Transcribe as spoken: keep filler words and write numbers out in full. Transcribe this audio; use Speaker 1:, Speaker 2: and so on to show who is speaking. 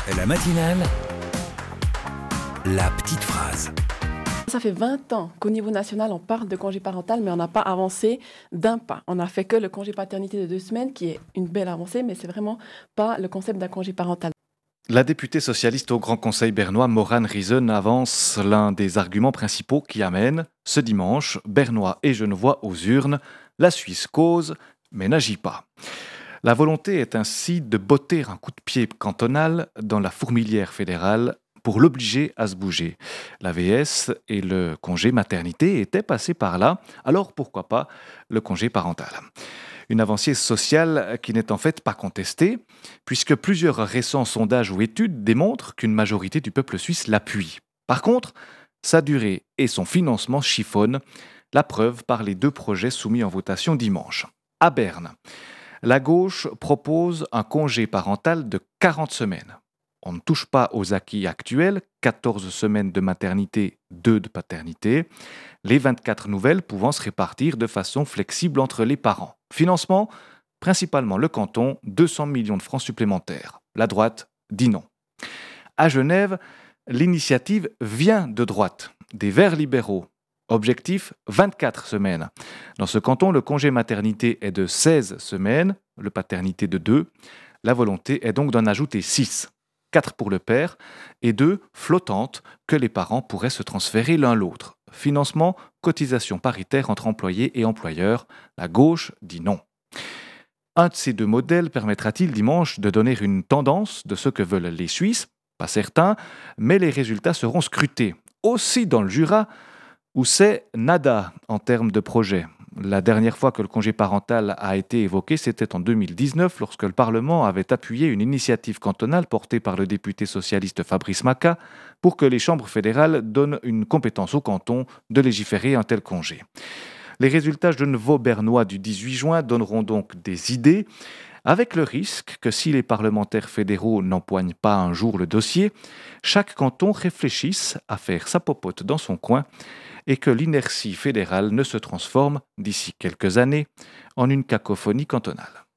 Speaker 1: La matinale, la petite phrase.
Speaker 2: Ça fait vingt ans qu'au niveau national, on parle de congé parental, mais on n'a pas avancé d'un pas. On n'a fait que le congé paternité de deux semaines, qui est une belle avancée, mais c'est vraiment pas le concept d'un congé parental.
Speaker 3: La députée socialiste au Grand Conseil bernois, Maurane Riesen, avance l'un des arguments principaux qui amènent, ce dimanche, Bernois et Genevois aux urnes. La Suisse cause, mais n'agit pas. La volonté est ainsi de botter un coup de pied cantonal dans la fourmilière fédérale pour l'obliger à se bouger. L'A V S et le congé maternité étaient passés par là, alors pourquoi pas le congé parental ? Une avancée sociale qui n'est en fait pas contestée, puisque plusieurs récents sondages ou études démontrent qu'une majorité du peuple suisse l'appuie. Par contre, sa durée et son financement chiffonnent, la preuve par les deux projets soumis en votation dimanche. À Berne, la gauche propose un congé parental de quarante semaines. On ne touche pas aux acquis actuels, quatorze semaines de maternité, deux de paternité, les vingt-quatre nouvelles pouvant se répartir de façon flexible entre les parents. Financement, principalement le canton, deux cents millions de francs supplémentaires. La droite dit non. À Genève, l'initiative vient de droite, des Verts libéraux. Objectif, vingt-quatre semaines. Dans ce canton, le congé maternité est de seize semaines, le paternité de deux. La volonté est donc d'en ajouter six. quatre pour le père et deux flottantes que les parents pourraient se transférer l'un l'autre. Financement, cotisation paritaire entre employés et employeurs. La gauche dit non. Un de ces deux modèles permettra-t-il dimanche de donner une tendance de ce que veulent les Suisses ? Pas certain, mais les résultats seront scrutés. Aussi dans le Jura, où c'est nada en termes de projet. La dernière fois que le congé parental a été évoqué, c'était en deux mille dix-neuf, lorsque le Parlement avait appuyé une initiative cantonale portée par le député socialiste Fabrice Maka pour que les chambres fédérales donnent une compétence au canton de légiférer un tel congé. Les résultats genevo-bernois du dix-huit juin donneront donc des idées, avec le risque que si les parlementaires fédéraux n'empoignent pas un jour le dossier, chaque canton réfléchisse à faire sa popote dans son coin et que l'inertie fédérale ne se transforme, d'ici quelques années, en une cacophonie cantonale.